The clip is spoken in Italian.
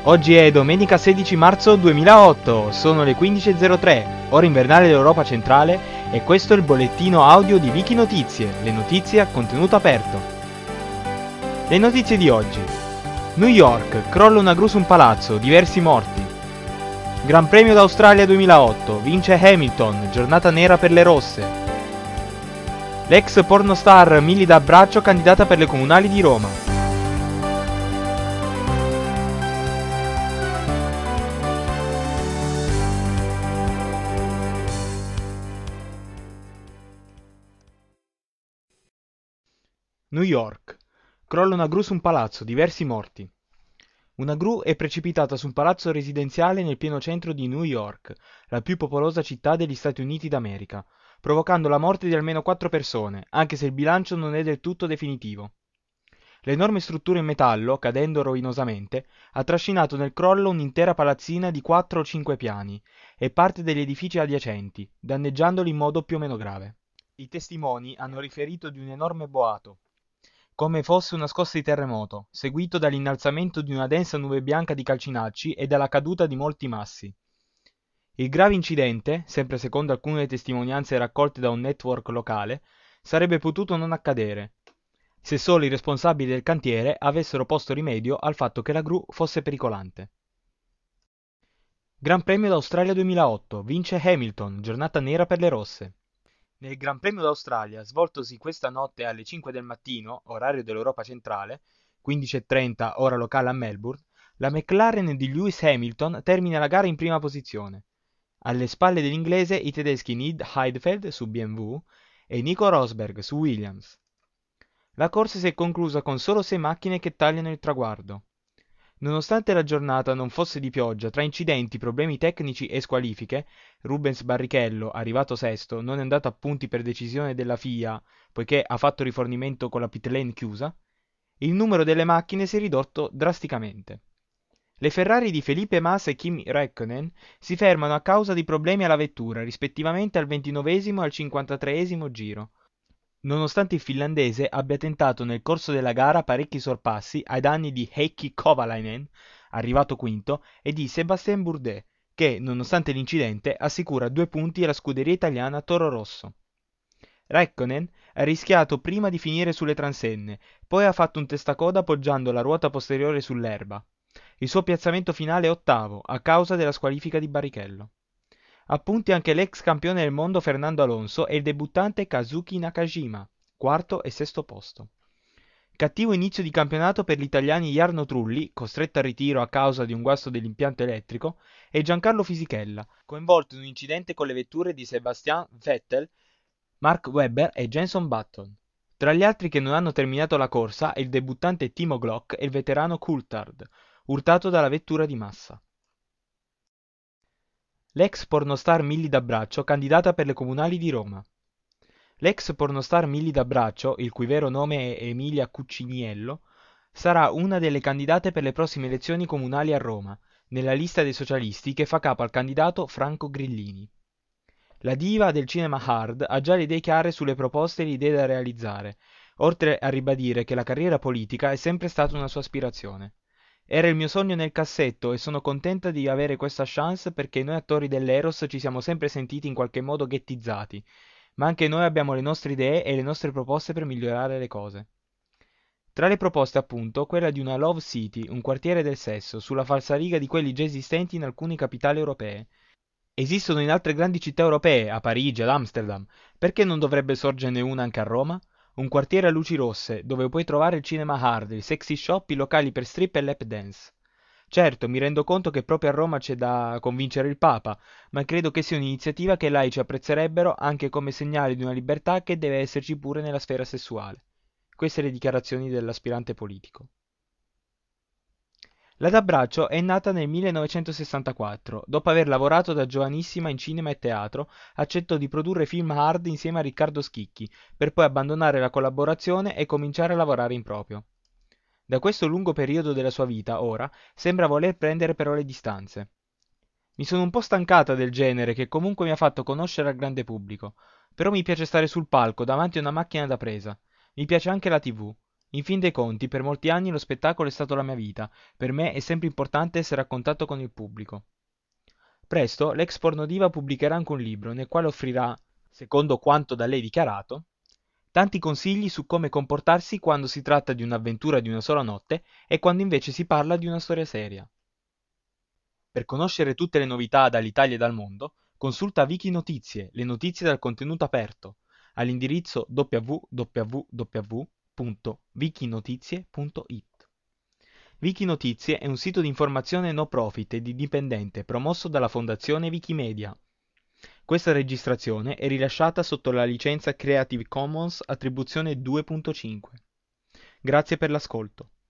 Oggi è domenica 16 marzo 2008, sono le 15.03, ora invernale dell'Europa centrale, e questo è il bollettino audio di Wiki Notizie, le notizie a contenuto aperto. Le notizie di oggi. New York, crolla una gru su un palazzo, diversi morti. Gran Premio d'Australia 2008, vince Hamilton, giornata nera per le rosse. L'ex pornostar Milly D'Abbraccio candidata per le comunali di Roma. New York. Crolla una gru su un palazzo, diversi morti. Una gru è precipitata su un palazzo residenziale nel pieno centro di New York, la più popolosa città degli Stati Uniti d'America, provocando la morte di almeno 4 persone, anche se il bilancio non è del tutto definitivo. L'enorme struttura in metallo, cadendo rovinosamente, ha trascinato nel crollo un'intera palazzina di 4 o 5 piani e parte degli edifici adiacenti, danneggiandoli in modo più o meno grave. I testimoni hanno riferito di un enorme boato, come fosse una scossa di terremoto, seguito dall'innalzamento di una densa nube bianca di calcinacci e dalla caduta di molti massi. Il grave incidente, sempre secondo alcune testimonianze raccolte da un network locale, sarebbe potuto non accadere, se solo i responsabili del cantiere avessero posto rimedio al fatto che la gru fosse pericolante. Gran Premio d'Australia 2008, vince Hamilton, giornata nera per le rosse. Nel Gran Premio d'Australia, svoltosi questa notte alle 5 del mattino, orario dell'Europa centrale, 15:30 ora locale a Melbourne, la McLaren di Lewis Hamilton termina la gara in prima posizione. Alle spalle dell'inglese i tedeschi Nick Heidfeld su BMW e Nico Rosberg su Williams. La corsa si è conclusa con solo 6 macchine che tagliano il traguardo. Nonostante la giornata non fosse di pioggia, tra incidenti, problemi tecnici e squalifiche, Rubens Barrichello, arrivato sesto, non è andato a punti per decisione della FIA, poiché ha fatto rifornimento con la pit lane chiusa, il numero delle macchine si è ridotto drasticamente. Le Ferrari di Felipe Massa e Kimi Räikkönen si fermano a causa di problemi alla vettura, rispettivamente al 29esimo e al 53esimo giro, nonostante il finlandese abbia tentato nel corso della gara parecchi sorpassi ai danni di Heikki Kovalainen, arrivato quinto, e di Sébastien Bourdais, che, nonostante l'incidente, assicura 2 punti alla scuderia italiana Toro Rosso. Räikkönen ha rischiato prima di finire sulle transenne, poi ha fatto un testacoda appoggiando la ruota posteriore sull'erba. Il suo piazzamento finale è ottavo, a causa della squalifica di Barrichello. A punti anche l'ex campione del mondo Fernando Alonso e il debuttante Kazuki Nakajima, quarto e sesto posto. Cattivo inizio di campionato per gli italiani Jarno Trulli, costretto al ritiro a causa di un guasto dell'impianto elettrico, e Giancarlo Fisichella, coinvolto in un incidente con le vetture di Sebastian Vettel, Mark Webber e Jenson Button. Tra gli altri che non hanno terminato la corsa il debuttante Timo Glock e il veterano Coulthard, urtato dalla vettura di Massa. L'ex pornostar Milly D'Abbraccio candidata per le comunali di Roma. L'ex pornostar Milly D'Abbraccio, il cui vero nome è Emilia Cucciniello, sarà una delle candidate per le prossime elezioni comunali a Roma, nella lista dei socialisti che fa capo al candidato Franco Grillini. La diva del cinema hard ha già le idee chiare sulle proposte e le idee da realizzare, oltre a ribadire che la carriera politica è sempre stata una sua aspirazione. Era il mio sogno nel cassetto e sono contenta di avere questa chance perché noi attori dell'Eros ci siamo sempre sentiti in qualche modo ghettizzati, ma anche noi abbiamo le nostre idee e le nostre proposte per migliorare le cose. Tra le proposte appunto quella di una Love City, un quartiere del sesso, sulla falsariga di quelli già esistenti in alcune capitali europee. Esistono in altre grandi città europee, a Parigi, ad Amsterdam, perché non dovrebbe sorgerne una anche a Roma? Un quartiere a luci rosse, dove puoi trovare il cinema hard, il sexy shop, i locali per strip e lap dance. Certo, mi rendo conto che proprio a Roma c'è da convincere il Papa, ma credo che sia un'iniziativa che i laici apprezzerebbero anche come segnale di una libertà che deve esserci pure nella sfera sessuale. Queste le dichiarazioni dell'aspirante politico. La D'Abbraccio è nata nel 1964. Dopo aver lavorato da giovanissima in cinema e teatro, accettò di produrre film hard insieme a Riccardo Schicchi, per poi abbandonare la collaborazione e cominciare a lavorare in proprio. Da questo lungo periodo della sua vita, ora, sembra voler prendere però le distanze. Mi sono un po' stancata del genere che comunque mi ha fatto conoscere al grande pubblico, però mi piace stare sul palco davanti a una macchina da presa. Mi piace anche la TV. In fin dei conti, per molti anni lo spettacolo è stato la mia vita. Per me è sempre importante essere a contatto con il pubblico. Presto l'ex pornodiva pubblicherà anche un libro nel quale offrirà, secondo quanto da lei dichiarato, tanti consigli su come comportarsi quando si tratta di un'avventura di una sola notte e quando invece si parla di una storia seria. Per conoscere tutte le novità dall'Italia e dal mondo, consulta Wiki Notizie, le notizie dal contenuto aperto, all'indirizzo www.wikinotizie.it. Wikinotizie è un sito di informazione no profit ed indipendente promosso dalla Fondazione Wikimedia. Questa registrazione è rilasciata sotto la licenza Creative Commons Attribuzione 2.5. Grazie per l'ascolto.